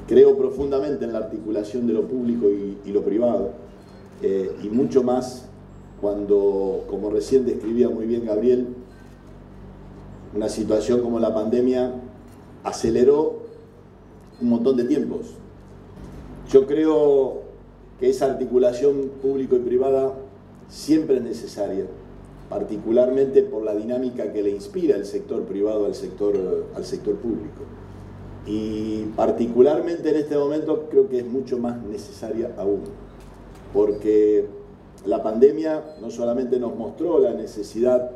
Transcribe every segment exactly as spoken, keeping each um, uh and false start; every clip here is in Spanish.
Creo profundamente en la articulación de lo público y, y lo privado, eh, y mucho más cuando, como recién describía muy bien Gabriel, una situación como la pandemia aceleró un montón de tiempos. Yo creo que esa articulación público y privada siempre es necesaria, particularmente por la dinámica que le inspira el sector privado al sector, al sector público. Y particularmente en este momento creo que es mucho más necesaria aún, porque la pandemia no solamente nos mostró la necesidad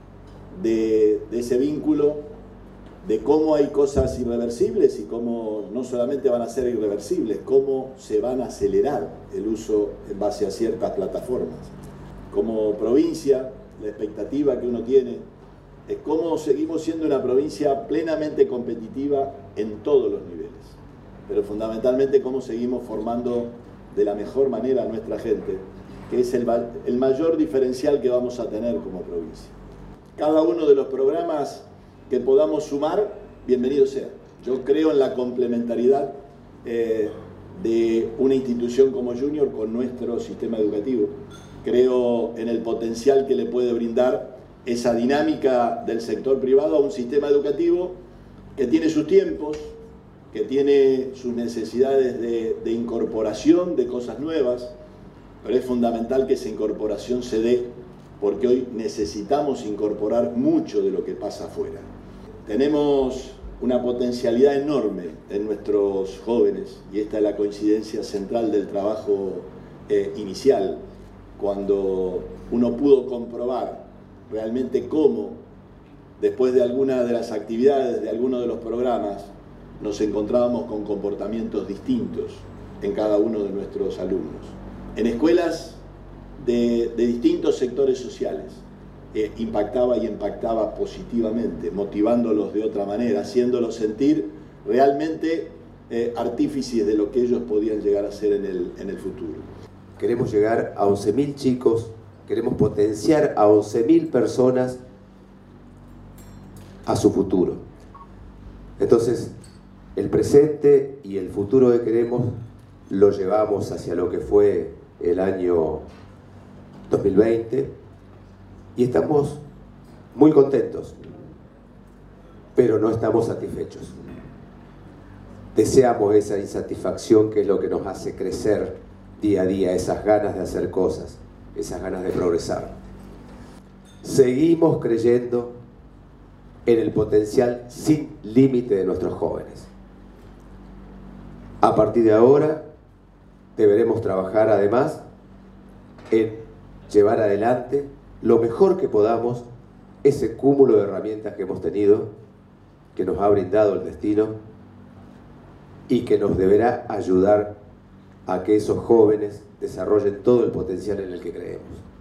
de, de ese vínculo, de cómo hay cosas irreversibles y cómo no solamente van a ser irreversibles, cómo se van a acelerar el uso en base a ciertas plataformas. Como provincia, la expectativa que uno tiene es cómo seguimos siendo una provincia plenamente competitiva en todos los niveles, pero fundamentalmente cómo seguimos formando de la mejor manera a nuestra gente, que es el, el mayor diferencial que vamos a tener como provincia. Cada uno de los programas que podamos sumar, bienvenido sea. Yo creo en la complementariedad eh, de una institución como Junior con nuestro sistema educativo. Creo en el potencial que le puede brindar esa dinámica del sector privado a un sistema educativo que tiene sus tiempos, que tiene sus necesidades de, de incorporación de cosas nuevas, pero es fundamental que esa incorporación se dé porque hoy necesitamos incorporar mucho de lo que pasa afuera. Tenemos una potencialidad enorme en nuestros jóvenes y esta es la coincidencia central del trabajo eh, inicial, cuando uno pudo comprobar realmente cómo, después de alguna de las actividades, de algunos de los programas, nos encontrábamos con comportamientos distintos en cada uno de nuestros alumnos. En escuelas de, de distintos sectores sociales, eh, impactaba y impactaba positivamente, motivándolos de otra manera, haciéndolos sentir realmente eh, artífices de lo que ellos podían llegar a ser en el, en el futuro. Queremos llegar a once mil chicos, queremos potenciar a once mil personas a su futuro. Entonces, el presente y el futuro que queremos lo llevamos hacia lo que fue el año dos mil veinte y estamos muy contentos, pero no estamos satisfechos. Deseamos esa insatisfacción que es lo que nos hace crecer día a día, esas ganas de hacer cosas, esas ganas de progresar. Seguimos creyendo en el potencial sin límite de nuestros jóvenes. A partir de ahora deberemos trabajar además en llevar adelante lo mejor que podamos ese cúmulo de herramientas que hemos tenido, que nos ha brindado el destino y que nos deberá ayudar a que esos jóvenes desarrollen todo el potencial en el que creemos.